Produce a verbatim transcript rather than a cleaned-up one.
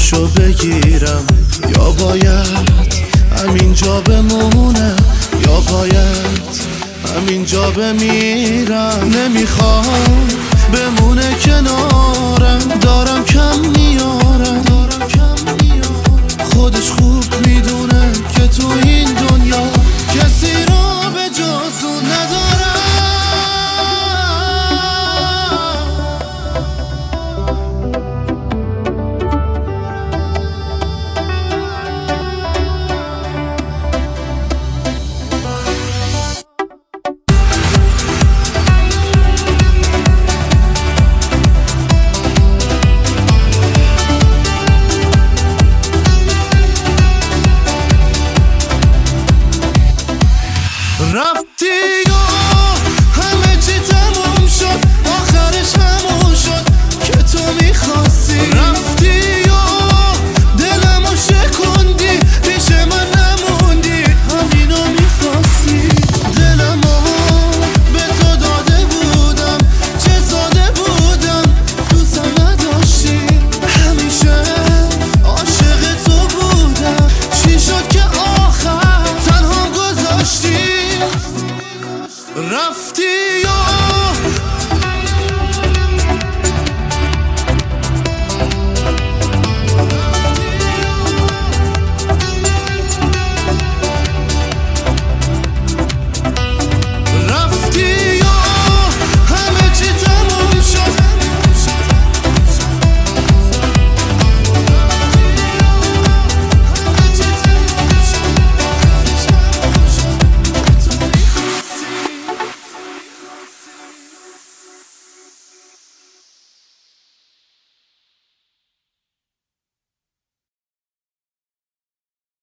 جلوشو بگیرم یا باید همینجا بمونم یا باید همینجا بمیرم. نمیخوام بمونه کنارم، دارم کم میارم، خودش خوب میدونه که تو این دنیا کسی رو به جز اون ندارم. رفتی و همه چی تموم شد، آخرش همون شد که تو میخواستی. رفتی و دلمو شکوندی، پیش من نموندی، همینو میخواستی. دلمو به تو داده بودم، چه ساده بودم، دوستم نداشتی. همیشه عاشق تو بودم، چی شد که آخر تنها گذاشتی؟ رفتی